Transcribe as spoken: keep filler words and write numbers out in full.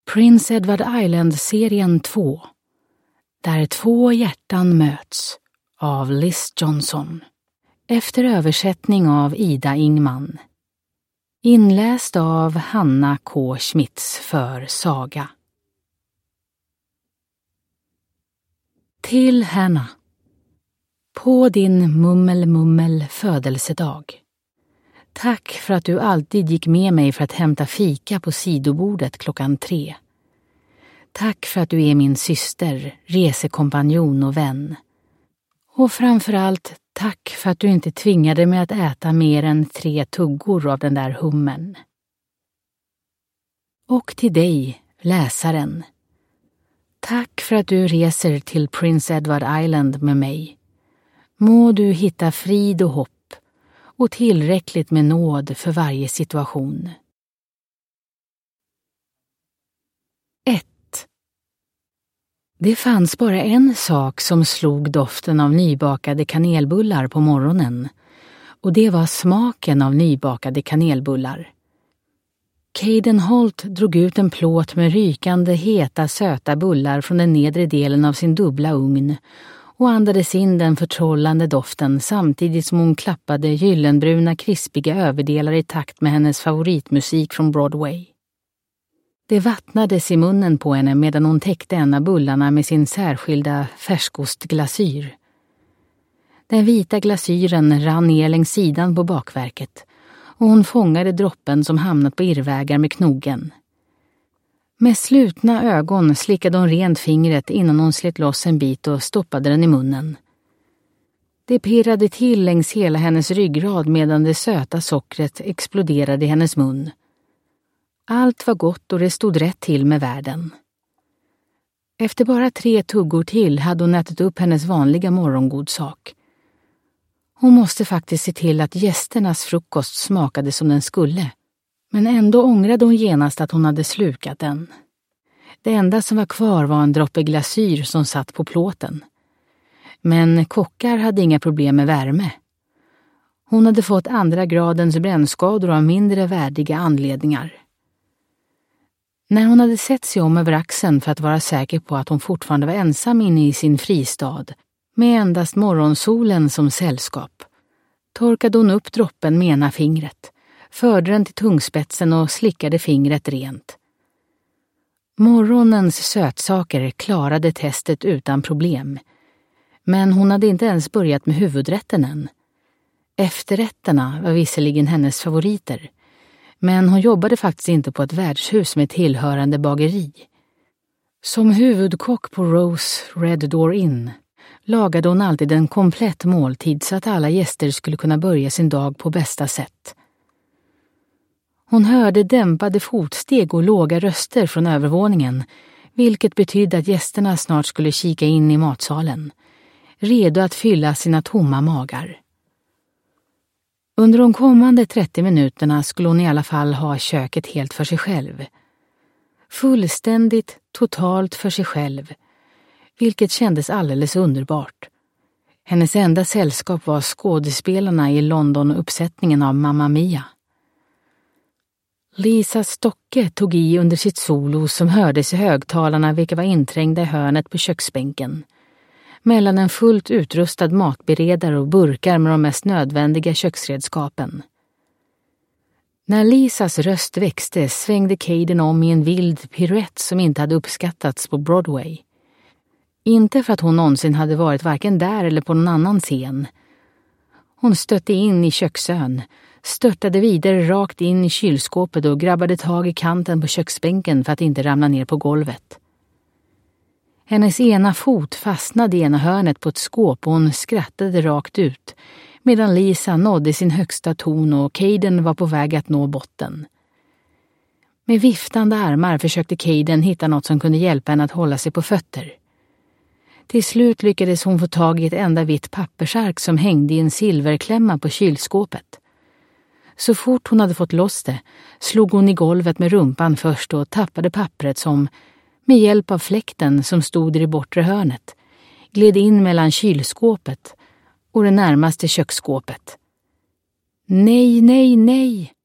Prince Edward Island-serien två. Där två hjärtan möts av Liz Johnson. Efter översättning av Ida Ingman. Inläst av Hanna K. Schmitz för Saga. Till Hanna. På din mummel-mummel födelsedag. Tack för att du alltid gick med mig för att hämta fika på sidobordet klockan tre. Tack för att du är min syster, resekompanjon och vän. Och framförallt tack för att du inte tvingade mig att äta mer än tre tuggor av den där hummen. Och till dig, läsaren. Tack för att du reser till Prince Edward Island med mig. Må du hitta frid och hopp och tillräckligt med nåd för varje situation. ett. Det fanns bara en sak som slog doften av nybakade kanelbullar på morgonen, och det var smaken av nybakade kanelbullar. Caden Holt drog ut en plåt med rykande, heta, söta bullar från den nedre delen av sin dubbla ugn och andades in den förtrollande doften samtidigt som hon klappade gyllenbruna, krispiga överdelar i takt med hennes favoritmusik från Broadway. Det vattnades i munnen på henne medan hon täckte en av bullarna med sin särskilda färskostglasyr. Den vita glasyren rann ner längs sidan på bakverket och hon fångade droppen som hamnat på irrvägar med knogen. Med slutna ögon slickade hon rent fingret innan hon slet loss en bit och stoppade den i munnen. Det pirrade till längs hela hennes ryggrad medan det söta sockret exploderade i hennes mun. Allt var gott och det stod rätt till med världen. Efter bara tre tuggor till hade hon ätit upp hennes vanliga morgongodsak. Hon måste faktiskt se till att gästernas frukost smakade som den skulle. Men ändå ångrade hon genast att hon hade slukat den. Det enda som var kvar var en droppe glasyr som satt på plåten. Men kockar hade inga problem med värme. Hon hade fått andra gradens brännskador av mindre värdiga anledningar. När hon hade sett sig om över axeln för att vara säker på att hon fortfarande var ensam inne i sin fristad, med endast morgonsolen som sällskap, torkade hon upp droppen med ena fingret, förde den till tungspetsen och slickade fingret rent. Morgonens sötsaker klarade testet utan problem, men hon hade inte ens börjat med huvudrätten än. Efterrätterna var visserligen hennes favoriter, men hon jobbade faktiskt inte på ett värdshus med tillhörande bageri. Som huvudkock på Rose Red Door Inn lagade hon alltid en komplett måltid så att alla gäster skulle kunna börja sin dag på bästa sätt. Hon hörde dämpade fotsteg och låga röster från övervåningen, vilket betydde att gästerna snart skulle kika in i matsalen, redo att fylla sina tomma magar. Under de kommande trettio minuterna skulle hon i alla fall ha köket helt för sig själv. Fullständigt, totalt för sig själv, vilket kändes alldeles underbart. Hennes enda sällskap var skådespelarna i London-uppsättningen av Mamma Mia. Lisa Stocke tog i under sitt solo som hördes i högtalarna, vilka var inträngda i hörnet på köksbänken, mellan en fullt utrustad matberedare och burkar med de mest nödvändiga köksredskapen. När Lisas röst växte svängde Caden om i en vild piruett som inte hade uppskattats på Broadway. Inte för att hon någonsin hade varit varken där eller på någon annan scen. Hon stötte in i köksön, störtade vidare rakt in i kylskåpet och grabbade tag i kanten på köksbänken för att inte ramla ner på golvet. Hennes ena fot fastnade i ena hörnet på ett skåp och hon skrattade rakt ut, medan Lisa nådde sin högsta ton och Caden var på väg att nå botten. Med viftande armar försökte Caden hitta något som kunde hjälpa henne att hålla sig på fötter. Till slut lyckades hon få tag i ett enda vitt pappersark som hängde i en silverklämma på kylskåpet. Så fort hon hade fått loss det slog hon i golvet med rumpan först och tappade pappret som, med hjälp av fläkten som stod i det bortre hörnet, gled in mellan kylskåpet och det närmaste köksskåpet. Nej, nej, nej!